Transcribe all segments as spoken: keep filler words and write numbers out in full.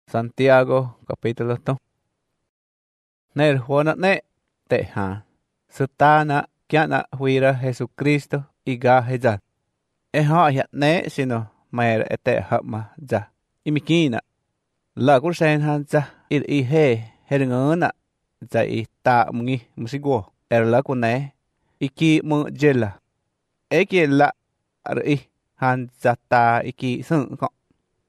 Santiago capítulo dos. Ner huana ne te ha. Satana kiana huira Jesucristo iga hezan. E ha ya ne sino mer ete hama za. Imikina. La kursen han za ir i he herngana za i ta mungi musigo. Er la kune iki mu jela. Eki la ar i han za ta iki sun ko.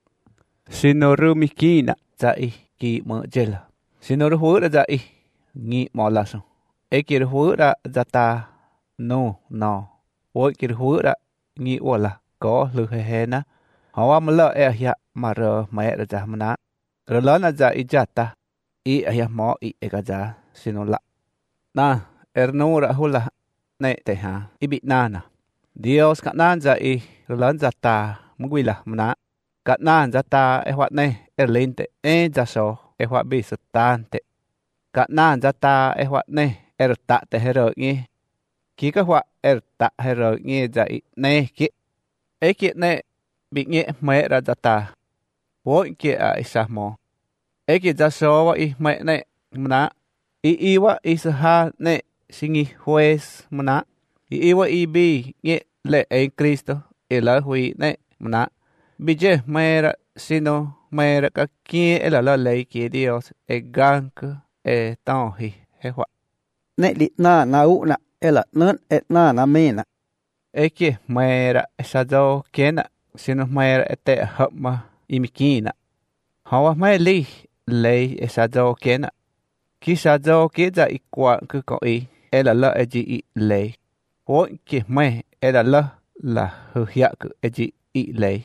Sino rumikina za i ki mu jela. Sino ruhura za i ngi molaso. Eki ruhura za ta no no. Wo ki ruhura ngi wala ko lu he he na. Hawa mala e ya maro mai ra za mana. Relana za i jata i ya mo i ega za sino la. Na ernura hula ne te ha ibi nana. Dios ka nan za i relan za ta mugwila mana. Ka nan za ta e wat ne erlinte e za so e wat bi satante. Ka nan za ta e wat ne er ta te hero ngi. Ki ka wat er ta hero ngi za i ne ki. E ki ne bi ngi me ra za ta. Wo ki a isa mo. E ki za so wa i me ne mana. I i wa i sa ha ne singi juez mana. I i wa i bi ngi le en Cristo e la hui ne mana. Bije mera sino mera ka kie ela la lei ki Dios e gank e tonhi he wa. Ne li na na u na ela nun et na na mena. E ki mera sa do kena sino mera ete hama imikina. Hawa mai li lei e sa do kena. Ki sa do ki za i kwa ku ko i ela la e ji i lei. Ho ki mai ela la la hu hia ku e ji i lei.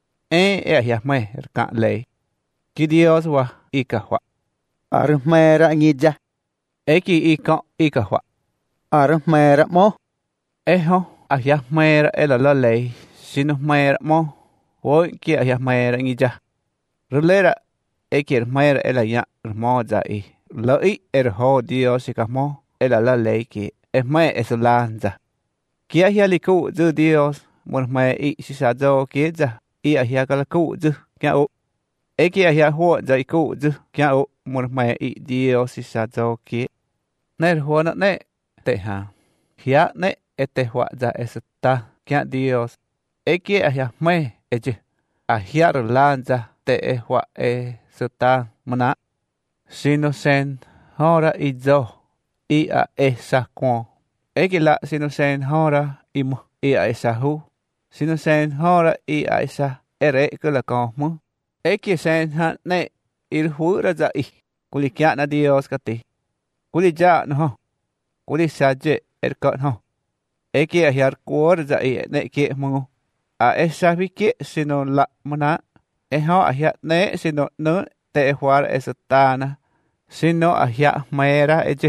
E e ya me ka lei. Ki Dios wa i ka wa. Ar mera ngija. E ki i ka i ka wa. Ar mera mo. E ho a ya mera e la la lei. Sino mera mo. Wo ki a ya mera ngija. Rulera e ki mera e la ya mo za i. Lo i er ho Dios i ka mo e la la lei ki e me e solanza. Ki a ya liku zu Dios mo me i si sa do ki za. I a hia kala ku zu kya o. Eki a hia ho za i ku zu kya o mor mai i Dios si sa zo ki. Ner ho na ne te ha. Hia ne ete hua za esata kya Dios. Eki a hia me eje. A hia rolanza te e hua e sata mana. Sino sen hora i zo. I a e sa kwa. Eki la sino sen hora i mu i a e sa hu. Sino sen hora i a isa ere ke la komu. Eki sen ha ne il hura za i. Kuli kya na Dios kati. Kuli ja no ho. Kuli saje er kot ho. Eki a hiar kuor za i ne ki mungu. A esa viki sino la muna. E ho a hiat ne sino no te huar esatana. Sino a hiat maera eje.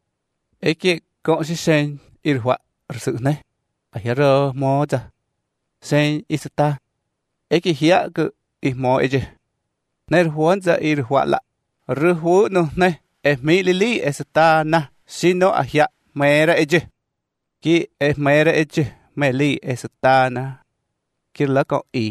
Eki kon si sen il hua rsu ne. A hiaro mo za. Sen isata. Eki hia ku ihmo eje. Ner huan za ir huala. Ruhu no ne. E mi lili esata na. Sino a hia mera eje. Ki e mera eje. Me li esata na. Kirla ko i.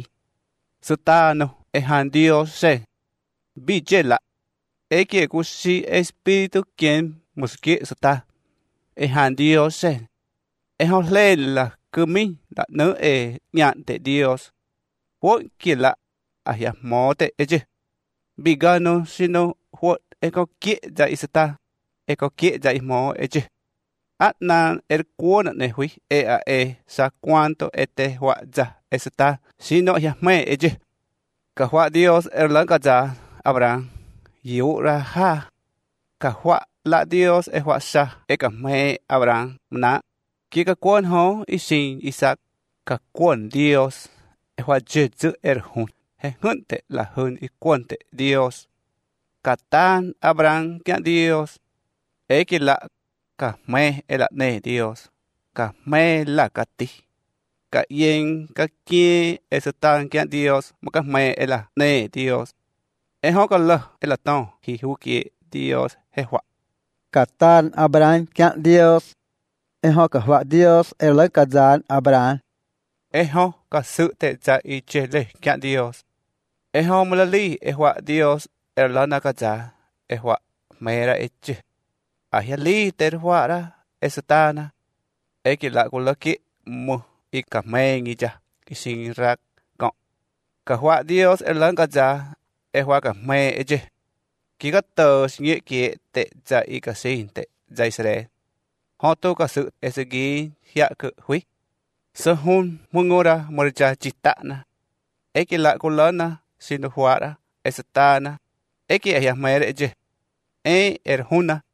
Satano e han Dios se. Bijela. Eki e kusi espiritu quien muski sata. E han Dios se. E hon lela. Kumi la no e nyan te Dios. Wo ki la a ya mo te eje. Bigano sino wo e ko ki za isata. E ko ki za imo eje. At na er kuona ne hui e a e sa cuanto ete hua za esata. Sino ya me eje. Ka hua Dios er lang ka za Abraham. Yu ra ha. Ka hua la Dios e hua sa e ka me Abraham na. Ki ka kuon ho isin Isaac ka kuon Dios e hua jezu er hun he hunte la hun i kuonte Dios ka tan Abraham kia Dios e ki la ka me e la ne Dios ka me la ka ti ka yen ka kie e sa tan kia Dios ma ka me e la ne Dios e ho ka la e la ton hi hu ki Dios he hua Ka tan Abraham kia Dios. E ho ka hua Dios e la ka zan Abraham. E ho ka su te za i che le kia Dios. E ho mulali e hua Dios er lo na ka ja e hwa mera eche a ya li ter hwa ra esatana e ki la ku lo ki mu i ka me ngi ja ki sin rak ko ka hwa Dios er lo ka ja e hwa ka me eche ki ka to sinye ki te ja i ka sin te ja Israel ho to ka su esegi hia ku hui so hun mungora morja chitana e ki la ku lo na sin hwa ra esatana e ki ya mere eche e er huna